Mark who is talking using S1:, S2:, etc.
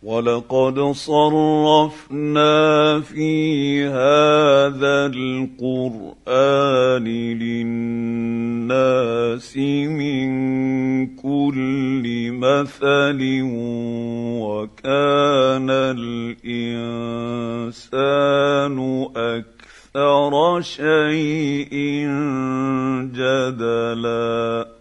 S1: وَلَقَدْ صَرَّفْنَا فِي هَذَا الْقُرْآنِ لِلنَّاسِ مِنْ كُلِّ مَثَلٍ وَكَانَ الْإِنسَانُ أَكْثَرَ شَيْءٍ جَدَلًا.